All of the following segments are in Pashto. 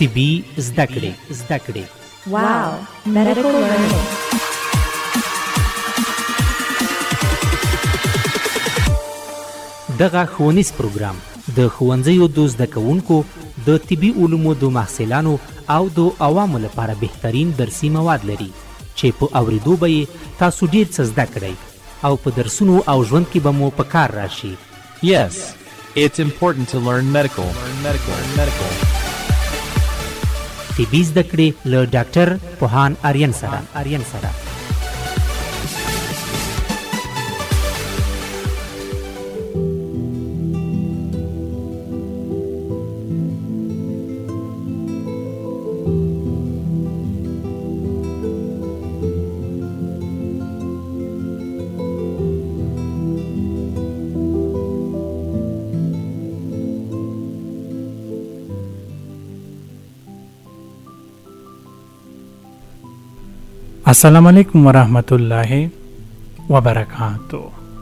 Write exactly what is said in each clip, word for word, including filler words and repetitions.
طبي زده کړې زده کړې Wow, medical learning. دغه ښوونیز پروګرام د ښوونځیو د زده کوونکو د طبي علومو د محصلانو او د عوامو لپاره بهترین درسي مواد لري چې په اوریدو به یې تاسو ډیر څه زده کړئ او په درسونو او ژوند کې به مو په کار راشي. Yes, it's important to learn medical. Learn medical. Learn medical. طبي زده کړې له ډاکټر پوهان آریان سره آریان سره السلام علیکم ورحمت الله وبرکاتو.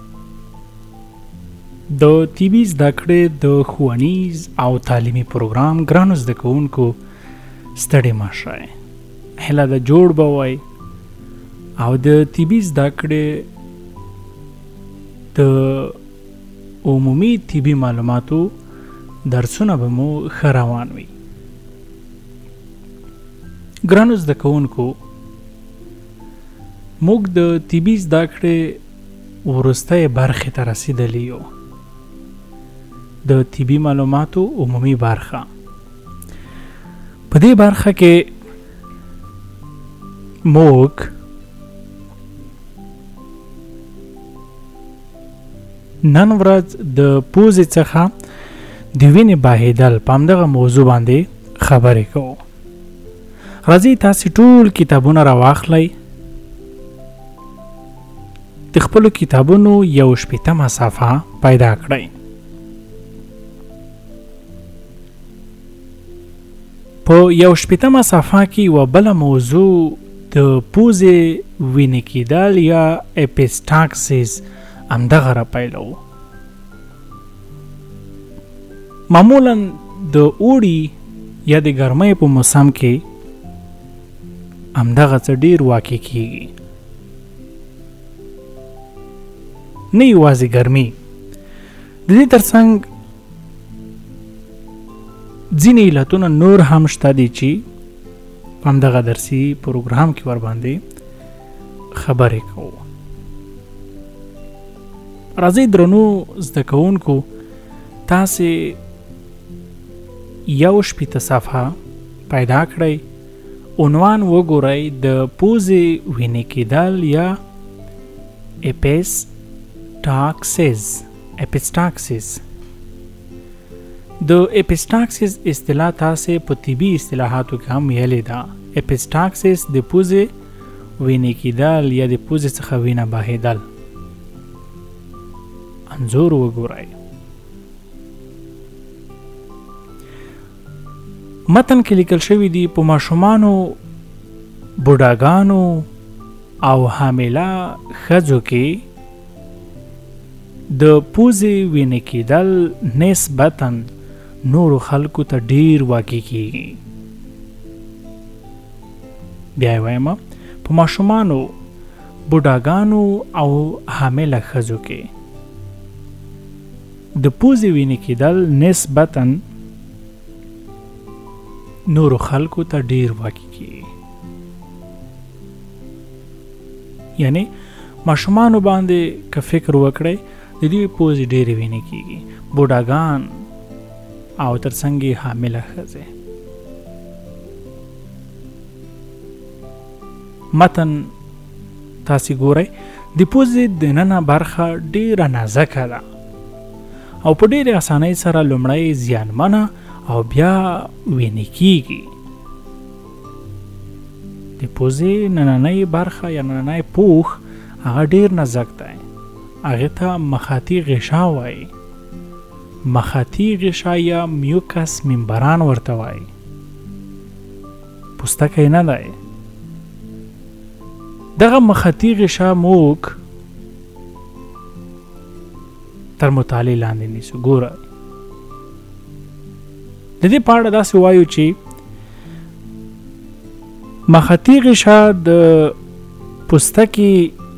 د طبي زده کړې د ښوونیز او تعلیمي پروګرام ګرانو زده کوونکو ستړي مه شئ. هیله ده جوړ به وئ او د طبي زده کړې د عمومي طبي معلوماتو درسونه به مو ښه روان وي. ګرانو زده کوونکو، موږ د طبي زده کړې وروستۍ برخې ته رسېدلي یو، د طبي معلوماتو عمومي برخه. په دې برخه کې موږ نن ورځ د پوزې څخه د وینې بهېدل په همدغه موضوع باندې خبرې کوو. راځئ تاسې ټول کتابونه راواخلئ، د خپلو کتابونو یو شپېتمه صفحه پیدا کړئ. په یو شپېتمه صفحه کې یوه بله موضوع د پوزې وینې کیدل یا اپیسټاکسیس همدغه راپیلوو. معمولا د اوړي یا د ګرمۍ په موسم کې همدغه څه ډېر واقع کیږي. نه یوازې ګرمي، د دې ترڅنګ ځینې علتونه نور هم شته دي چې په همدغه درسي پروګرام کې ورباندې خبرې کوو. راځئ درنو زده کوونکو، تاسې یو شپېته صفحه پیدا کړئ، عنوان وګورئ د پوزې وینې کیدل یا اپیس ټاکسیس اپیسټاکسیس. د اپیسټاکسیس اصطلاح تاسې په طبي اصطلاحاتو کې هم ویلې ده. اپیسټاکسیس د پوزې وینې کیدل یا د پوزې څخه وینه بهېدل. انځور وګورئ. متن کې لیکل شوي دي په ماشومانو، بوډاګانو او حامله ښځو کې د پوزې وینې کیدل نسبتاً نورو خلکو ته ډیر واقع کیږي. بیا یې وایم، په ماشومانو، بوډاګانو او حامله ښځو کې د پوزې وینې کیدل نسبتاً نورو خلکو ته ډیر واقع کیږي. یعنی ماشومانو باندې که فکر وکړئ، د دې پوزې ډېرې وینې کیږي، بوډاګان او ترڅنګ یې حامله ښځې. متن تاسې ګورئ، د پوزې دننه برخه ډېره نازکه ده او په ډېرې اسانۍ سره لومړی زیانمنه او بیا وینې کیږي. د پوزې نننۍ برخه یا نننۍ پوښ هغه ډېر نازک دی. هغه ته مخاطي غشا وایي. مخاطي غشا یا میوکس ممبران ورته وایي. پوستکی نه دی. دغه مخاطي غشا موږ تر مطالعې لاندې نیسو. ګوره، د دې په اړه داسې وایو چې مخاطی غشا د پوستکي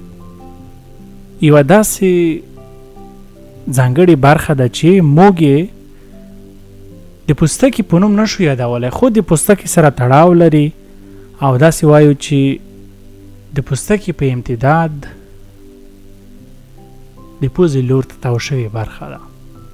یوه داسې ځانګړې برخه ده چې موږ یې د پوستکي په نوم نشو یادولی، خو د پوستکي سره تړاو لري او داسې وایو چې د پوستکي په امتداد د پوزې لور ته تاو شوې برخه ده.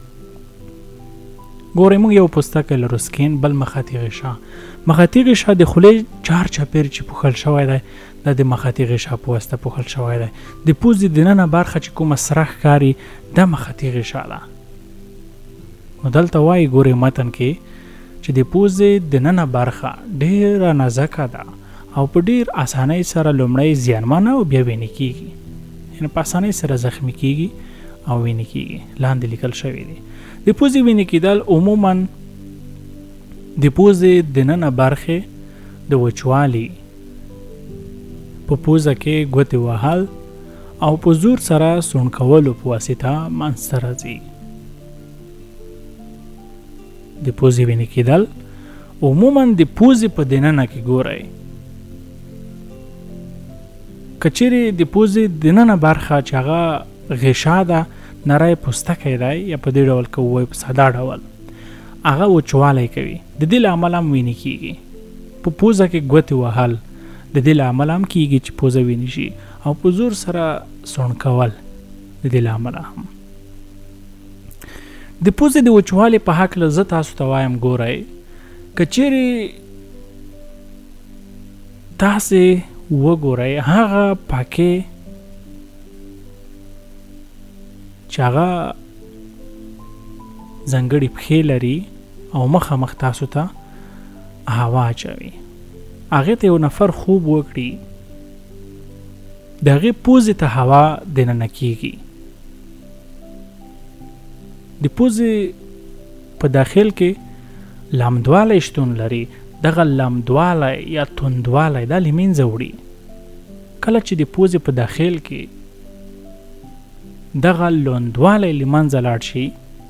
ګورئ موږ یو پوستکی لرو سکین، بل مخاطي غشا. مخاطي غشا د خولې چار چاپېر چې پوښل شوی دی دا د مخاطي غشا په واسطه پوښل شوی دی. د پوزې دننه برخه چې کومه سره ښکاري دا مخاطي غشا ده. نو دلته وایي ګورئ متن کې چې د پوزې دننه برخه ډېره نازکه ده او په ډېر اسانۍ سره لومړی زیانمنه او بیا وینې کېږي، یعنې په اسانۍ سره زخمي کېږي او وینې کېږي. لاندې لیکل شوی دی د پوزې وینې کېدل عموما د پوزې دننه برخې د وچوالي په پوزه کې ګوتې وهل او په زور سره سون کولو په واسطه منځته راځي. د پوزې وینې کېدل عموما د پوزې په دننه کې ګورئ. که چیرې د پوزې دننه برخه چې هغه غشا ده نری پوستکی دی یا په دې ډول که ووایو په ساده ډول هغه وچوالی کوي، د دې له امله هم وینې کېږي. په پوزه کې ګوتې وهل د دې له امله هم کېږي چې پوزه وینې شي او په زور سره سوڼ کول د دې له امله هم. د پوزې د وچوالي په هکله زه تاسو ته وایم ګورئ که چیرې تاسې وګورئ هغه پاکې چې هغه ځانګړي پښې لري او مخامخ تاسو ته هوا اچوي، هغې ته یو نفر خوب وکړي د هغې پوزې ته هوا دننه کېږي. د پوزې په داخل کې لامدوالی شتون لري، دغه لامدوالی یا توندوالی دا له منځه وړي. کله چې د پوزې په داخل کې دغه لوندوالی له منځه لاړ شي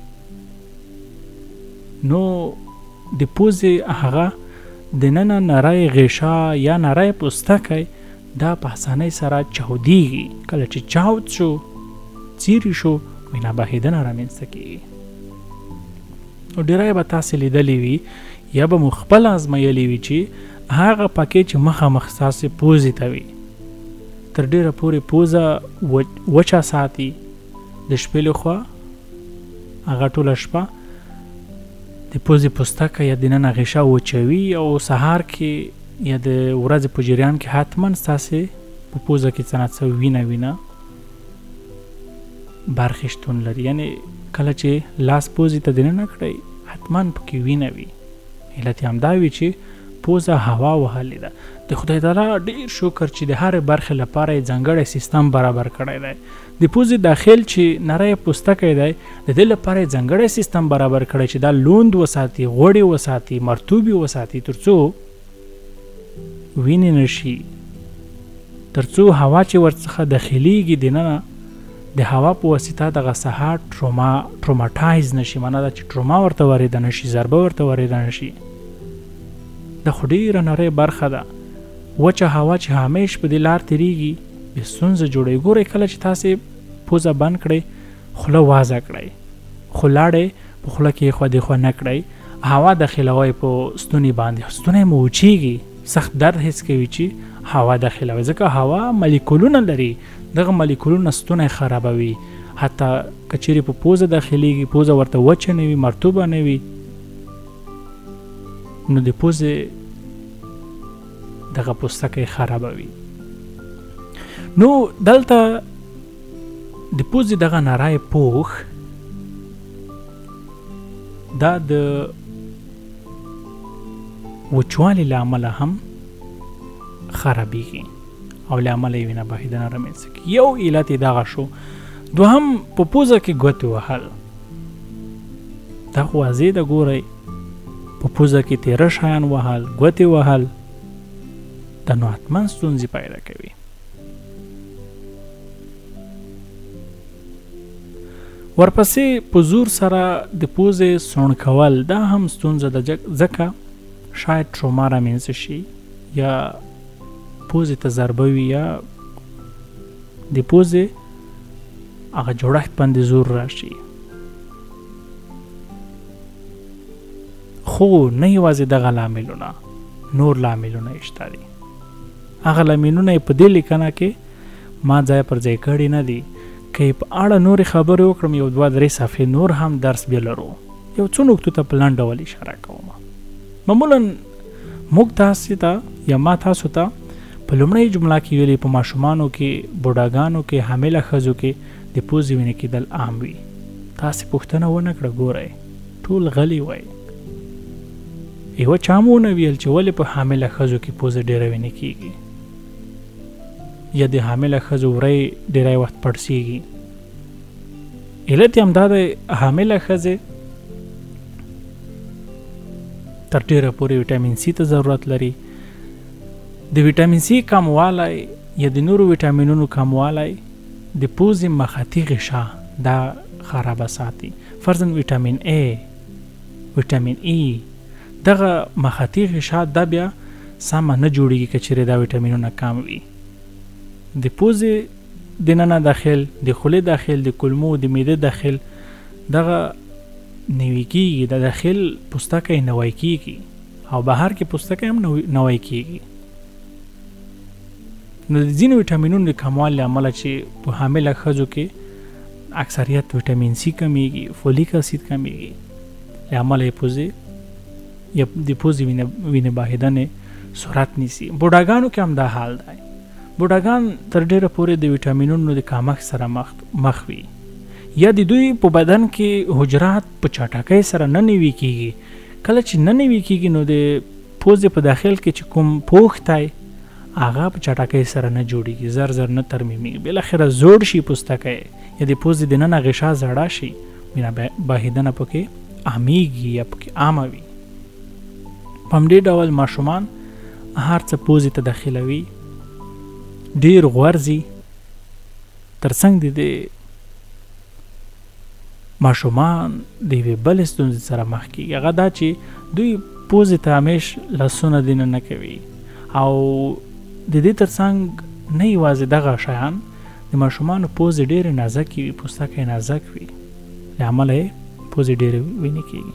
نو د پوزې هغه دننه نری غشا یا نری پوستکی دا په اسانۍ سره چاودیږي. کله چې چاود شو څیرې شو وینه بهېدنه رامنځته کېږي. نو ډېری به تاسې لیدلې وي یا به مو خپل ازمایلې وي چې هغه پکې چې مخامخ ستاسې پوزې ته وي تر ډېره پورې پوزه وچه ساتي، د شپې له خوا هغه ټوله شپه د پوزې پوستکی یا دننه غشا وچوي او سهار کې یا د ورځې په جریان کې حتما ستاسې په پوزه کې څه نه څه وینه وینه برخې شتون لري. یعنې کله چې لاس پوزې ته دننه کړئ حتما پکې وینه وي. علت یې همدا وي چې پوزه هوا وهلې ده. د خدای تعالی ډېر شکر چې د هرې برخې لپاره یې ځانګړی سیستم برابر کړی دی. د پوزې داخل چې نری پوستکی دی د دې لپاره یې ځانګړی سیستم برابر کړی چې دا لوند وساتي، غوړې وساتي، مرطوبې وساتي، تر څو وینې نشي، تر څو هوا چې ورڅخه داخلیږي دننه د هوا په واسطه دغه ساحه ټروما ټروماټایز نشي، معنا دا چې ټروما ورته وارده نشي، ضربه ورته وارده نشي. دا خو ډېره نری برخه ده. وچه هوا چې همیش په دې لار تېرېږي بې ستونزه جوړوي. ګورئ کله چې تاسې پوزه بند کړئ خوله وازه کړئ، خو لاړې په خوله کې خوا دې خوا نه کړئ، هوا داخلوئ په ستوني باندې، ستونی مو وچېږي، سخت درد حس کوي چې هوا داخلوي، ځکه هوا مالیکولونه لري، دغه مالیکولونه ستونی خرابوي. حتی که چیرې په پوزه داخلیږي پوزه ورته وچه نه وي، مرطوبه نه وي، نو د پوزې دغه پوستکی خرابوي. نو دلته د پوزې دغه نری پوښ دا د وچوالي له امله هم خرابېږي او له امله یې وینه بهېدنه رامنځته کېږي. یو علت یې دغه شو. دوهم په پوزه کې ګوتې وهل، دا خو واضح ده. ګورئ په پوزه کې تیره شیان وهل، ګوتې وهل دا نو حتما ستونزې پیدا کوي. ورپسې په زور سره د پوزې سوڼ کول دا هم ستونزه ده، ځکه شاید ټروما رامنځته شي یا پوزې ته ضربه وي یا د پوزې هغه جوړښت باندې زور راشي. خو نه یوازې دغه لاملونه، نور لاملونه شته دي. هغه لاملونه په دې لیکنه کې ما ځای پر ځای کړي نه دي. که په اړه نورې خبرې وکړم یو دوه درې صفحې نور هم درس بیا لرو. یو څو نکتو ته په لنډ ډول اشاره کوم. معمولا موږ تاسو ته یا ما تاسو ته په لومړۍ جمله کې ویلي په ماشومانو کې، بوډاګانو کې، حامله ښځو کې د پوزې وینې کېدل عام وي. تاسې پوښتنه ونه کړه، ګورئ ټول غلي وای. یوه چا مو ونه ویل چې ولې په حامله ښځو کې پوزه ډېره وینې کېږي یا د حامله ښځو وری ډېری وخت پړسېږي. علت یې همدا دی حامله ښځې تر ډېره پورې ویټامین سي ته ضرورت لري. د ویټامین سي کموالی یا د نورو ویټامینونو کموالی د پوزې مخاطي غشا دا خرابه ساتي. فرضاً ویټامین A، ویټامین E، دغه مخاطي غشا دا بیا سمه نه جوړیږي که چیرې دا ویټامینونه کم وي. د پوزې دننه داخل، د خولې داخل، د کولمو، د معدې داخل دغه نوی کېږي، د داخل پوستکی نوی کېږي او بهر کې پوستکی هم نوی کېږي. نو د ځینو ویټامینونو د کموالي له امله چې په حامله ښځو کې اکثریت ویټامین سي کمیږي، فولیک اسید کمیږي، له امله یې پوزې یا د پوزې وینې بهېدنې سرعت نیسي. بوډاګانو کې هم دا حال دی. بوډاګان تر ډېره پورې د ویټامینونو د کمښت سره مخ وي یا د دوی په بدن کې حجرات په چټکۍ سره نه نوي کېږي. کله چې نه نوي کېږي نو د پوزې په داخل کې چې کوم پوښ دی هغه په چټکۍ سره نه جوړیږي، زر زر نه ترمیمېږي، بالاخره زوړ شي پوستکی یا د پوزې دننه غشا زړه شي، وینه بهېدنه پکې عامېږي یا پکې عامه وي. په همدې ډول ماشومان هر څه پوزې ته داخلوي، ډېر غورځي. تر څنګ د دې ماشومان د یوې بلې ستونزې سره مخ کېږي، هغه دا چې دوی پوزې ته همیش لاسونه دننه کوي او د دې تر څنګ نه یوازې دغه شیان، د ماشومانو پوزې ډېرې نازکې وي، پوستکی نازک وي، له امله یې پوزې ډېرې وینې کېږي.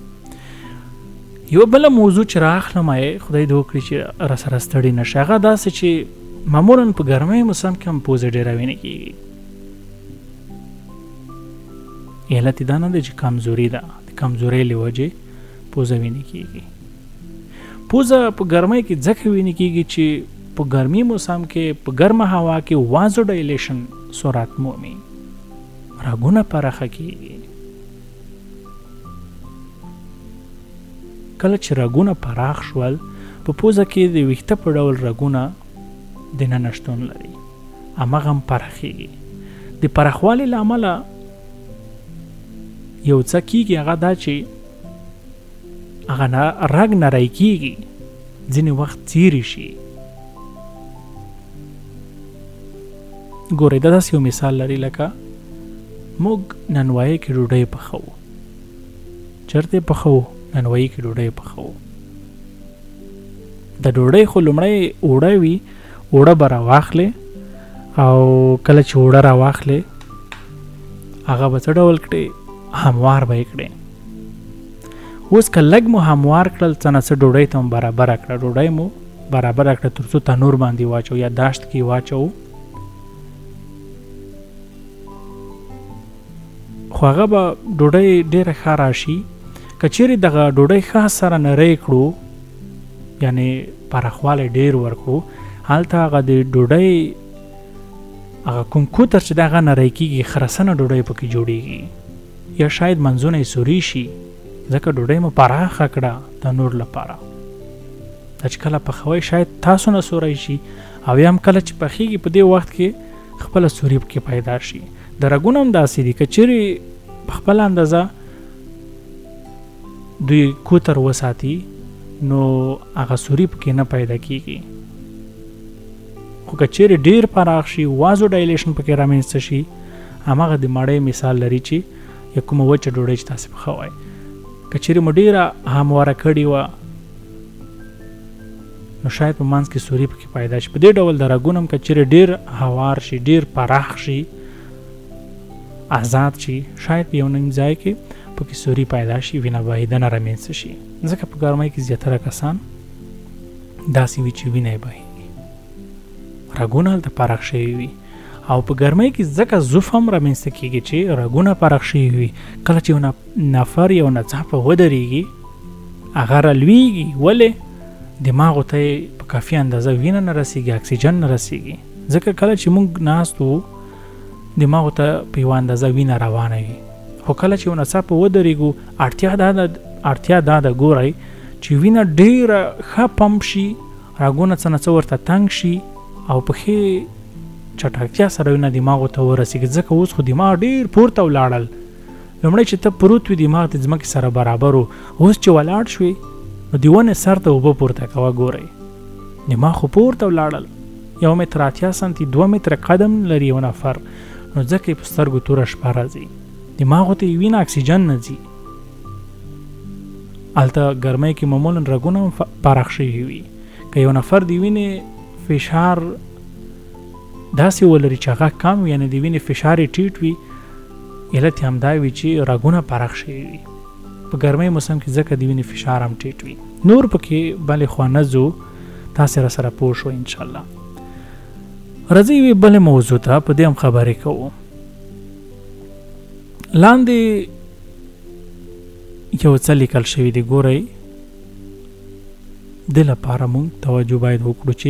یوه بله موضوع چې رااخلم یې خدای دې وکړي چې راسره ستړي نه شي، هغه داسې چې معمولا په ګرمۍ موسم کې هم پوزې ډېره وینې کېږي. علت دا نه دی چې کمزوري ده، د کمزورۍ له وجې پوزه وینې کېږي. پوزه په ګرمۍ کې ځکه وینې کېږي چې په ګرمي موسم کې په ګرمه هوا کې وازو ډایلیشن سرعت مومي، رګونه پراخه کېږي. کله چې رګونه پراخ شول په پوزه کې د ویښته په ډول رګونه دننه شتون لري، هماغه هم پراخېږي. د پراخوالي له امله یو څه کېږي، هغه دا چې هغه رګ نری کېږي، ځینې وخت څیرې شي. ګورئ دا داسې یو مثال لري لکه موږ نانوایۍ کې ډوډۍ پخوو. چېرته پخوو؟ نانوایۍ کې ډوډۍ پخوو. د ډوډۍ خو لومړی اوړه وي، اوړه به راواخلې او کله چې اوړه راواخلې هغه به څه ډول کړې؟ هموار به یې کړې. اوس که لږ مو هموار کړل څه نه څه ډوډۍ ته مو برابره کړه، ډوډۍ مو برابره کړه تر څو تنور باندې واچو یا داشت کې واچو، خو هغه به ډوډۍ ډېره ښه راشي. که چیرې دغه ډوډۍ ښه سره نری کړو یعنی پراخوالی ډېر ورکړو، هلته هغه د ډوډۍ هغه کوم کوتر چې د هغه نری کېږي خرسنه ډوډۍ پکې جوړېږي یا شاید منځونه یې سوري شي، ځکه ډوډۍ مو پراخه کړه تنور لپاره. دا چې کله پخوئ شاید تاسو نه سوری شي او یا هم کله چې پخېږي په دې وخت کې خپله سوري پکې پیدا شي. د رګونه هم داسې دي، که چیرې په خپله اندازه دوی کوتر وساتي نو هغه سوري پکې نه پیدا کېږي. خو که چیرې ډېر پراخ شي، وازو ډایلیشن پکې رامنځته شي، هماغه د مړۍ مثال لري چې یا کومه وچه ډوډۍ چې تاسې پخوئ، که چیرې مو ډېره همواره کړې وه نو شاید په منځ کې سوري پکې پیدا شي. په دې ډول د رګونو هم که چیرې ډېر هوار شي، ډېر پراخ شي، آزاد شي، شاید په یو نیم ځای کې پکې سوري پیدا شي، وینه بهېدنه رامنځته شي. ځکه په ګرمۍ کې زیاتره کسان داسې وي چې وینه یې بهېږي، رګونه هلته پراخ شوي وي. او په ګرمۍ کې ځکه ضعف هم رامنځته کېږي چې رګونه پراخ شوي وي. کله چې یو نفر یو ناڅاپه ودرېږي، هغه رالویږي. ولې؟ دماغو ته یې په کافي اندازه وینه نه رسېږي، اکسیجن نه رسېږي. ځکه کله چې موږ ناست وو، دماغو ته په یوه اندازه وینه روانه وي. خو کله چې یو ناڅاپه ودرېږو، اړتیا دا ده اړتیا دا ده ګورئ چې وینه ډېره ښه پمپ شي، رګونه څه نه څه ورته تنګ شي او په ښې چټکتیا سره وینه دماغو ته ورسېږي. ځکه اوس خو دماغ ډېر پورته ولاړل. لومړی چې ته پروت وي، دماغ د ځمکې سره برابر و. اوس چې ولاړ شوې، نو د ونې سر ته اوبه پورته کوه. ګورئ دماغ خو پورته ولاړل. یو متر اتیا سانتي دوه متره قدم لري یو نفر، نو ځکه یې په سترګو توره شپه راځي، دماغو ته یې وینه اکسیجن نه ځي. هلته ګرمۍ کې معمولا رګونه هم پراخ شوي وي. که یو نفر د وینې فشار داسې ولري چې هغه کم وي، یعنې د وینې فشار یې ټیټ وي، علت یې همدا وي چې رګونه پراخ شوي وي. په ګرمۍ موسم کې ځکه د وینې فشار هم ټیټ وي. نور پکې بلې خوا نه ځو، تاسې را سره پوه شوئ انشاءالله. راځئ یوې بلې موضوع ته په دې هم خبرې کوو. لاندې یو څه لیکل شوي دي، ګورئ دې لپاره موږ توجه باید وکړو چې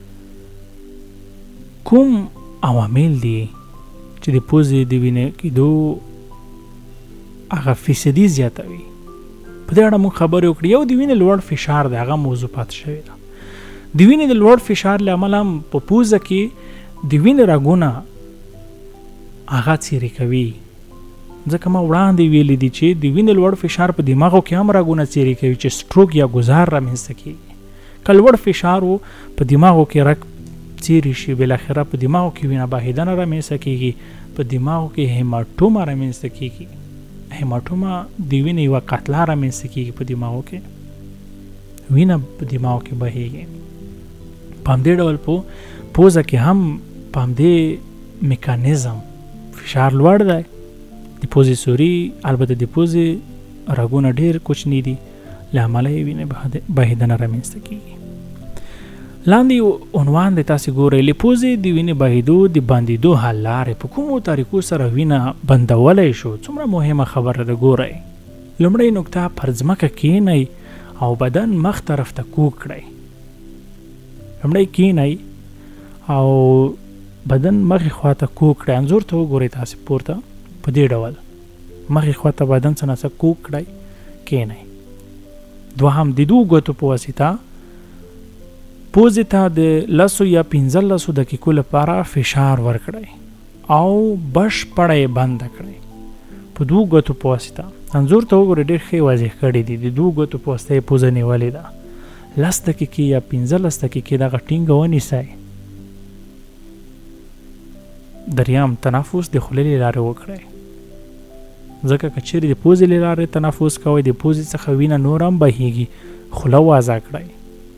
کوم عوامل دي چې د پوزې د وینې کېدو هغه فیصدي زیاتوي. په دې اړه موږ خبرې وکړو. یو د وینې لوړ فشار دی، هغه موضوع پاتې شوې ده. د وینې د لوړ فشار له امله هم په پوزه کې د وینې رګونه هغه څیرې کوي. ځکه ما وړاندې ویلي دي چې د وینې لوړ فشار په دماغو کې هم رګونه څیرې کوي چې سټروک یا ګزار رامنځته کېږي. که لوړ فشار و په دماغو کې رګ څیرې شي، بالاخره په دماغو کې وینه بهېدنه رامنځته کېږي، په دماغو کې هیماټوما رامنځته کېږي. هیماټوما د وینې یوه قطله رامنځته کېږي، په دماغو کې وینه په دماغو کې بهېږي. په همدې ډول په پوزه کې هم په همدې میکانیزم فشار لوړ دی. د پوزې سوري، البته د پوزې رګونه ډېر کوچني دي، له امله یې وینې بهېدنه رامنځته کېږي. لاندې عنوان دی، تاسې ګورئ له پوزې د وینې بهېدو د بندېدو حل لارې په کومو طریقو سره وینه بندولی شو. څومره مهمه خبره ده. ګورئ لومړۍ نکته، پر ځمکه کښېنئ او بدن مخ طرف ته کوږ کړئ. لومړی کښېنئ او بدن مخې خوا ته کوږ کړئ. انځور ته وګورئ تاسې پورته، په دې ډول مخې خوا ته بدن څه نه څه کوږ کړئ، کښېنئ. دوهم، د دوو ګوتو په واسطه پوزې ته د لسو یا پنځلسو دقیقو لپاره فشار ورکړئ او بشپړه یې بنده کړئ په دوو ګوتو په واسطه. انځور ته وګورئ ډېر ښه واضح کړی دی. د دوو ګوتو په واسطه یې پوزه نیولې ده. لس دقیقې یا پنځلس دقیقې دغه ټینګه ونیسئ. دریم، تنفس د خولې له لارې وکړئ. ځکه که چیرې د پوزې له لارې تنفس کوئ، د پوزې څخه وینه نور هم بهیږي. خوله وازه کړئ.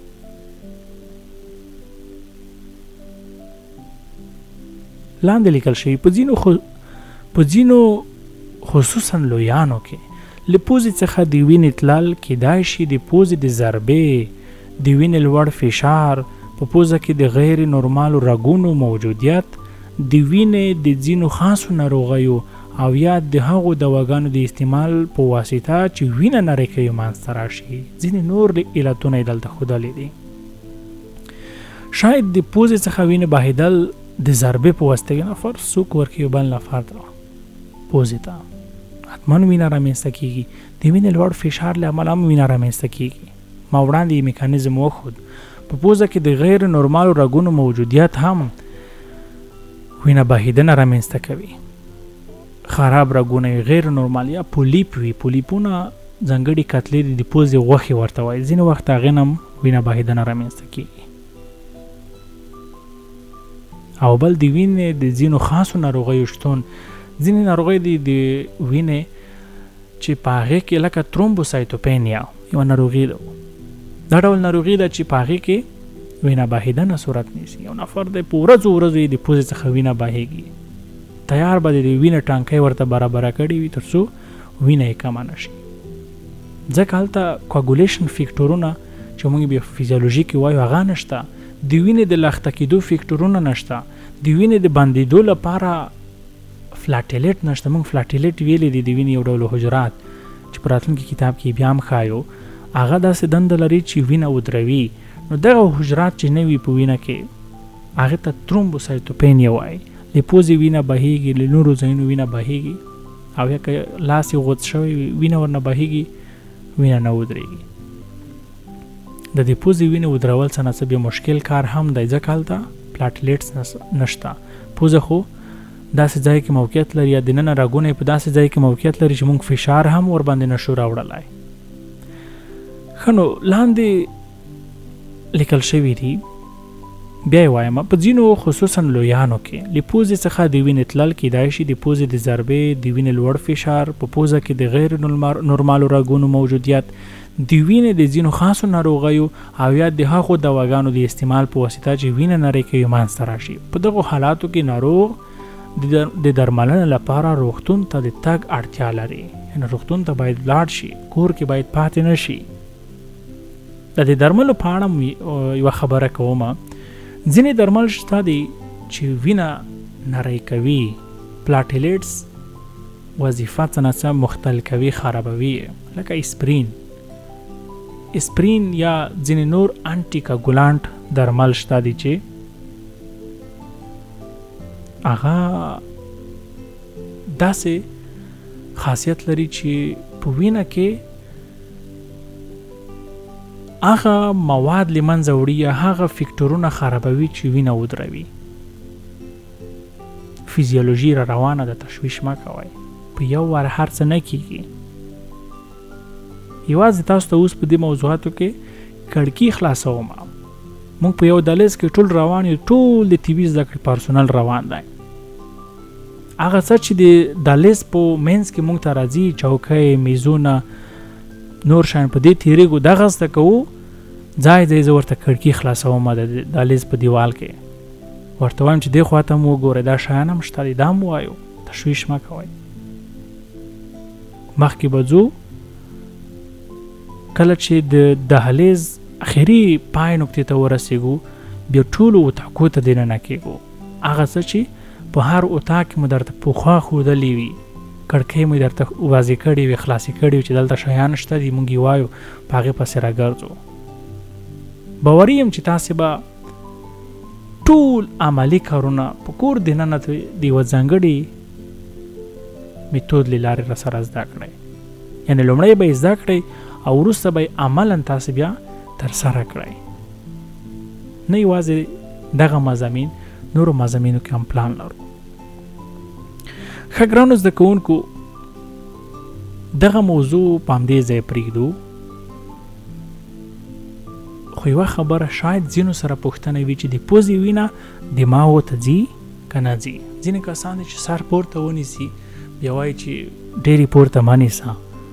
لاندې لیکل شوي په ځینو خو په ځینو خصوصا لویانو کې له پوزې څخه د وینې تلل کیدای شي د پوزې د ضربې، د وینې لوړ فشار، په پوزه کې د غیر نورمالو رګونو موجودیت، د وینې د ځینو خاصو ناروغیو او یا د هغو دواګانو د استعمال په واسطه چې وینه نری کوي منځته راشي. ځینې نور علتونه یې دلته ښودلي دي. شاید د پوزې څخه وینې بهېدل د ضربې په واسطه یو نفر څوک ورکوي بل نفر ته پوزې ته، حتما وینه رامنځته کېږي. د وینې لوړ فشار له امله هم وینه رامنځته کېږي. ما وړاندې یې میکانیزم وښود. په پوزه کې د غیر نورمالو رګونو موجودیت هم وینه بهېدنه رامنځته کوي. خراب رګونه غیر نورمال یا پولیپ وي. پولیپونه ځانګړي کتلې دي، د پوزې غوښې ورته وایي. ځینې وخت هغې نه هم وینه بهېدنه رامنځته کېږي. او بل د وینې د ځینو خاصو ناروغیو شتون. ځینې ناروغۍ دي د وینې چې په هغې کې لکه ترومبوسایتوپینیا یوه ناروغي ده. دا ډول ناروغي ده چې په هغې کې وینه بهیدنه صورت نیسي. یو نفر دی په ورځو ورځو د پوزې څخه وینه بهیږي، تیار به د وینې ټانکۍ ورته برابره کړې وي تر څو وینه یې کمه نه شي. ځکه هلته کوګولیشن فیکټورونه چې موږ بیا فیزیولوژي کې وایو هغه نشته، د وینې د لخته کېدو فیکټورونه نشته، د وینې د بندېدو لپاره فلاټیلیټ نشته. موږ فلاټیلیټ ویلې دي د وینې یو ډول حجرات چې په راتلونکي کتاب کې بیا هم ښایو، هغه داسې دنده لري چې وینه ودروي. نو دغه حجرات چې نه وي په وینه کې هغې ته ترومبوسایتوپینیا وایي. له پوزې وینه بهیږي، له نورو ځایونو وینه بهیږي، او یا که لاس یې غوڅ شوی وینه ورنه بهیږي، وینه نه ودرېږي. د دې پوزې وینې ودرول څه نه څه بیا مشکل کار هم دی، ځکه هلته پلاټلیټس نشته. پوزه خو داسې ځای کې موقعیت لري، یا دننه رګونه په داسې ځای کې موقعیت لري چې موږ فشار هم ورباندې نشو راوړلی. ښه نو لاندې لیکل شوي دي، بیا یې وایم په ځینو خصوصا لویانو کې له پوزې څخه د وینې تلل کیدای شي د پوزې د ضربې، د وینې لوړ فشار، په پوزه کې د غیر نورمالو رګونو موجودیت، د وینې د ځینو خاصو ناروغیو او یا د هغو دواګانو د استعمال په واسطه چې وینه نری کوي منځته راشي. په دغو حالاتو کې ناروغ د درملنې لپاره روغتون ته د تګ اړتیا لري، یعنې روغتون ته باید لاړ شي، کور کې باید پاتې نه شي. د دې درملو په اړه یوه خبره کومه. ځینې درمل شته دي چې وینه نری کوي، پلاټیلیټس وظیفه څه نه څه مختل کوي، خرابوي، لکه اسپرین اسپرین یا ځینې نور انټي کاګولانټ درمل شته دي چې هغه داسې خاصیت لري چې په وینه کې هغه مواد له منځه وړي یا هغه فیکټورونه خرابوي چې وینه ودروي. فیزیولوژي را روانه ده، تشویش مه کوئ، په یو وار هر څه نه کیږي. یوازې تاسو ته اوس په دې موضوعاتو کې کړکۍ خلاصوم. موږ په یو دهلیز کې ټول روان یو، ټول د طبي زده کړې پرسونل روان دی. هغه څه چې د دهلیز په منځ کې موږ ته راځي، چوکۍ، میزونه، نور شیان په دې تیریږو، دغه زده کوو. ځای ځای زه ورته کړکۍ خلاصوم د دهلیز په دیوال کې، ورته وایم چې دې خوا ته مو وګورئ، دا شیان هم شته دي، دا مو وایو، تشویش مه کوئ. مخکې به ځو، کله چې د دهلیز اخري پای نقطې ته ورسېږو بیا ټولو اتاقو ته دننه کېږو. هغه څه چې په هر اتاق کې مو درته پخوا ښودلي وي، کړکۍ مو درته واضح کړې وي، خلاصې کړې وي چې دلته شیان شته دي، موږ یې وایو، په هغې پسې راګرځو. باوري یم چې تاسې به ټول عملي کارونه په کور دننه د یوه ځانګړي میتود له لارې راسره زده کړئ. یعنې لومړی به یې زده کړئ او وروسته به یې عملا تاسې بیا ترسره کړئ. نه یوازې دغه مضامین، نورو مضامینو کې هم پلان لرو. ښه ګرانو زده کوونکو، دغه موضوع په همدې ځای پرېږدو. خو یوه خبره شاید ځینو سره پوښتنه وي چې د پوزې وینه دماغو ته ځي که نه ځي. ځینې کسان دي چې سر پورته ونیسي، بیا وایي چې ډېرې پورته مه نیسه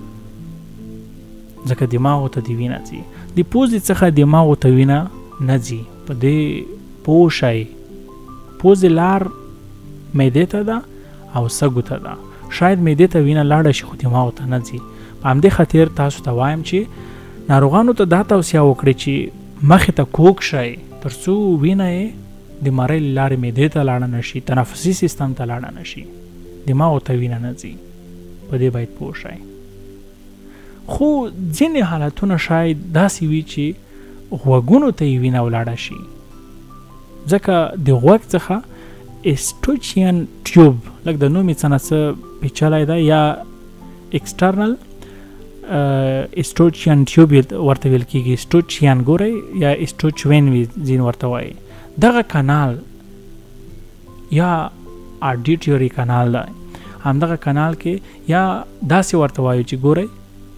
ځکه دماغو ته د وینه ځي. د پوزې څخه دماغو ته وینه نه ځي، په دې پوه شئ. پوزې لار معدې ته ده او سږو ته ده. شاید معدې ته وینه لاړه شي خو دماغو ته نه ځي. په همدې خاطر تاسو ته وایم چې ناروغانو ته دا توصیه وکړئ چې مخې ته کوږ شئ تر څو وینه یې د مرۍ له لارې معدې ته لاړه نه شي، تنفسي سیستم ته لاړه نه شي، دماغو ته وینه نه ځي. په دې باید پوه شئ. خو ځینې حالتونه شاید داسې وي چې غوږونو ته یې وینه ولاړه شي، ځکه د غوږ څخه اسټوچین ټیوب، لکه د نوم یې څه نه څه پیچلی ده، یا ایکسټرنل اسټوچین ټیوب ورته ویل کېږي. اسټوچین ګورئ یا اسټوچوین ځین ورته وایي. دغه کانال یا اډیټوري کانال ده، همدغه کانال کې یا داسې ورته وایو چې ګورئ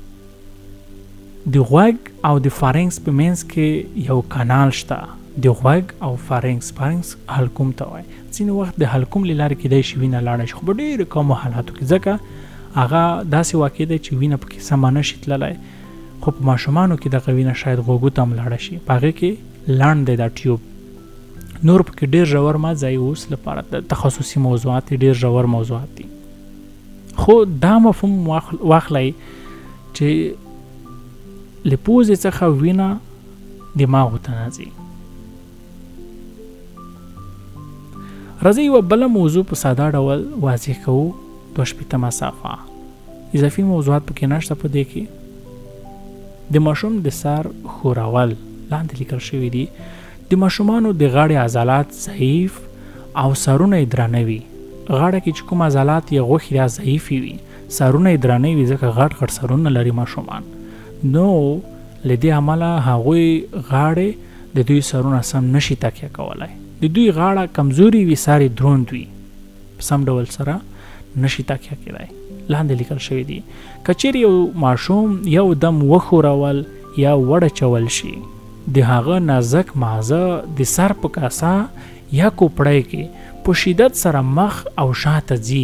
د غوږ او د فارنکس په منځ کې یو کانال شته، د غوږ او فارنکس. فارنکس حلقوم ته وایي. ځینې وخت د حلقوم له لارې کېدای شي وینه لاړه شي، خو په ډېرو کمو حالاتو کې، ځکه هغه داسې واقع دی چې وینه پکې سمه نه شي تللی. خو په ماشومانو کې دغه وینه شاید غوږو ته هم لاړه شي، په هغې کې لاند دی دا ټیوب. نور پکې ډېر ژور ما ځای اوس لپاره د تخصصي موضوعات ډېر ژور موضوعات دي، خو دا مفهوم واخلئ چې له پوزې څخه وینه دماغو ته نه ځي. راځئ یوه بله موضوع په ساده ډول واضح کوو. دوه شپېته مسافه اضافي موضوعات پکې نشته. په دې کې د ماشوم د سر ښورول لاندې لیکل شوي دي. د ماشومانو د غاړې عضلات ضعیف او سرونه یې درانه وي. غاړه کې چې کوم عضلات یې غوښې یا ضعیفې وي، سرونه یې درانه وي ځکه غټ غټ سرونه لري ماشومان. نو له دې امله هغوی غاړې د دوی سرونه سم نشي تکیه کولی. د دوی غاړه کمزوري وي، سر یې دروند وي، په سم ډول سره نشي تکیه کېدی. لاندې لیکل شوي دي که چیرې یو ماشوم یو دم وښورول یا وړچول شي، د هغه نازک مغزه د سر په کاسه یا کوپړی کې په شدت سره مخ او شاته ځي،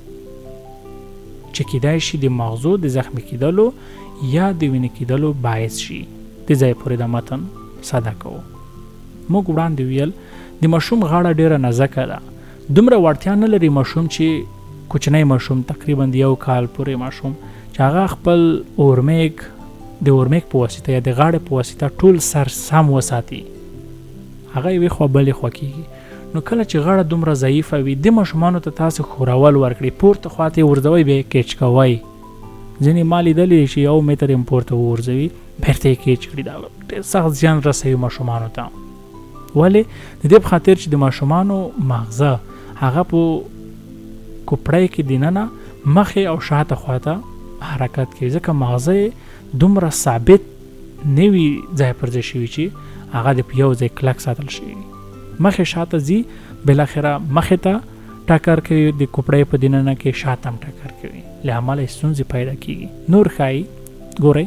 چې کیدای شي د مغزو د زخمي کېدلو یا د وینې کېدلو باعث شي. د ځای پورې د متن ساده کوو. موږ وړاندې ویل د ماشوم غاړه ډیره نازکه ده. دومره وړتیا نه لري ماشوم چې کوچنی ماشوم تقریبا د یو کال پورې ماشوم چې هغه خپل اورمیک د اورمیک په واسطه یا د غاړې په واسطه ټول سر سم وساتي، هغه یوې خوا بلې خوا کېږي. نو کله چې غاړه دومره ضعیفه وي، د ماشومانو ته تاسو ښورول ورکړئ، پورته خواته یې ورځوئ، بیا یې کیچ کوئ. ځینې ما لیدلي چې یو متر یې پورته وورځوي بیرته یې کیچ کړي. دا ډېر سخت زیان رسوي ماشومانو ته. ولې؟ د دې په خاطر چې د ماشومانو مغزه هغه په کوپړی کې دننه مخې او شاته خواته حرکت کوي، ځکه مغزه دومره ثابت نه وي ځای پر ځای شوي چې هغه د په یو ځای کلک ساتل شوي. مخې شاته ځي، بالاخره مخې ته ټکر کوي، د کوپړی په دننه کې شاته هم ټکر کوي، له امله یې ستونزې پیدا کېږي. نور ښایي ګورئ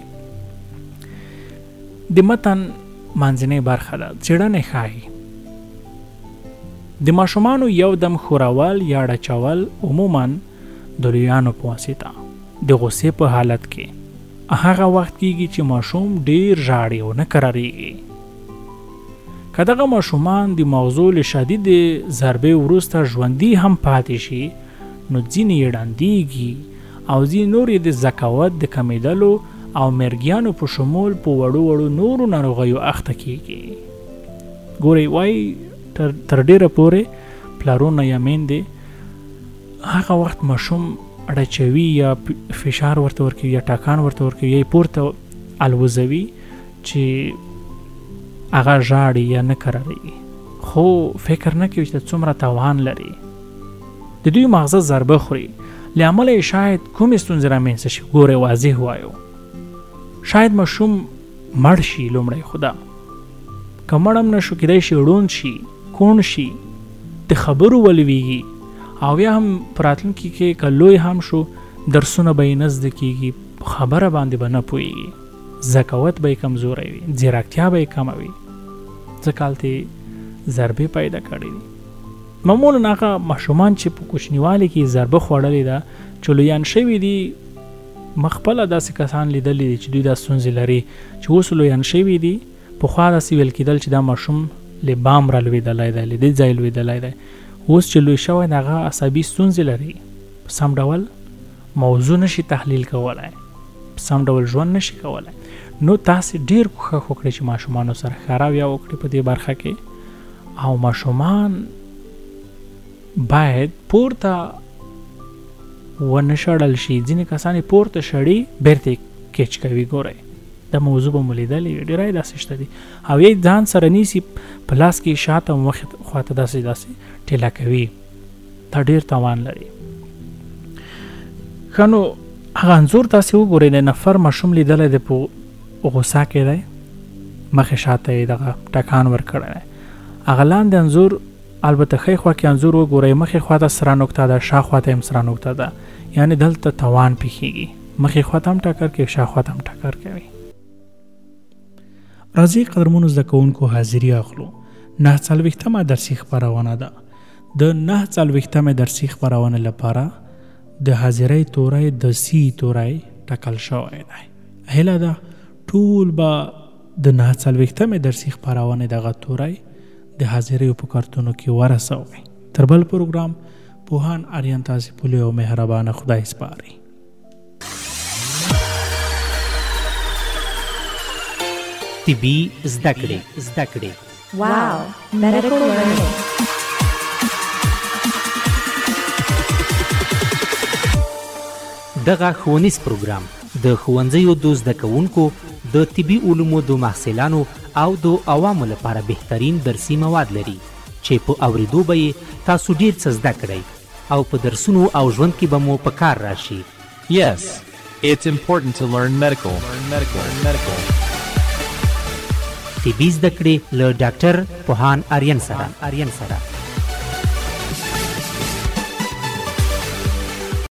د متن منځنۍ برخه ده. څېړنې ښایي د ماشومانو یو دم ښورول یا ډچول عموماً د لویانو په واسطه د غصې په حالت کې هغه وخت کېږي چې ماشوم ډېر ژاړي او نه کرارېږي. که دغه ماشومان د مغزو له شدیدې ضربې وروسته ژوندي هم پاتې شي، نو ځینې یې ړندېږي او ځینې نور یې د ذکاوت د کمېدلو او مرګیانو په شمول په وړو وړو نورو ناروغیو اخته کېږي. ګورئ وایي تر, تر ډیره پورې پلارونه یا میندې هغه وخت ماشوم اړچوي یا فشار ورته ورکوي یا ټاکان ورته ورکوي یا پورته الوزوي چې هغه ژاړي یا نه کرارېږي، خو فکر نه کوي چې څومره تاوان لري. د دوی مغزه ضربه خوري، له امله یې شاید کومې ستونزې رامنځته شي. ګورئ واضح وایو، شاید ماشوم مړ شي لومړی، خو دا که مړ هم نه شو کېدای شي ړوند شي، کوڼ شي، د خبرو ولویږي، او یا هم په راتلونکي کې که لوی هم شو درسونه به یې نه زده کېږي، په خبره باندې به نه پوهېږي، ذکاوت به یې کمزوری وي، ځیرکتیا به یې کمه وي، ځکه هلته یې ضربې پیدا کړې دي. معمولا هغه ماشومان چې په کوچنیوالي کې ضربه خوړلې ده چې لویان شوي دي، ما خپله داسې کسان لیدلي دي چې دوی دا ستونزې لري چې اوس لویان شوي دي. پخوا داسې ویل کېدل چې دا ماشوم له بام را لوېدلی دی، له دې ځای لوېدلی دی. اوس چې لوی شوی د هغه عصبي ستونزې لري، په سم ډول موضوع نشي تحلیل کولی، په سم ډول ژوند نشي کولی. نو تاسې ډېر کوښښ وکړئ چې ماشومانو سره ښه رویه وکړئ په دې برخه کې، او ماشومان باید پورته ونه شړل شي. ځینې کسان یې پورته شړي بیرته یې کیچ کوي. ګورئ دا موضوع به مو لیدلې وي، ډېری داسې شته دي، او یې ځان سره نیسي په لاس کې شاته مخې خواته داسې داسې ټیله کوي. دا ډېر تاوان لري. ښه نو هغه انځور تاسې وګورئ، د نفر ماشوم لیدلی دی په غوسه کې دی، مخې شاته یې دغه ټکان ورکړی دی. هغه لاندې انځور البته ښی خوا کې انځور وګورئ، مخې خواته سره نقطه ده، شا خواته هم سره نقطه ده، یعنې دلته توان پیښیږي، مخې خواته هم ټکر کوي، شا خواته هم ټکر کوي. راځئ قدرمنو زده کوونکو حاضري اخلو. نهه څلوېښتمه درسي خپرونه ده. د نهه څلوېښتمې درسي خپرونې لپاره د حاضرۍ توری د سی توری ټاکل شوی دی. هیله ده ټول به د نه څلوېښتمې درسي خپرونې دغه توری د حاضریو په کارتونو کې ورسوئ. تر بل پروګرام پوهان اریان تاسې په لوی او مهربانه خدای سپاري. طبي زده کړې زده کړې Wow, medical learning. دغه ښوونیز پروګرام د ښوونځیو د زده کوونکو د طبي علومو د محصلانو او د عوامو لپاره بهترین درسي مواد لري چې په اورېدو به یې تاسو ډېر څه زده کړئ او په درسونو او ژوند کې به مو په کار راشي. Yes, it's important to learn medical. Learn medical. Learn medical. طبي زده کړې له ډاکټر پوهان آریان سره آریان سره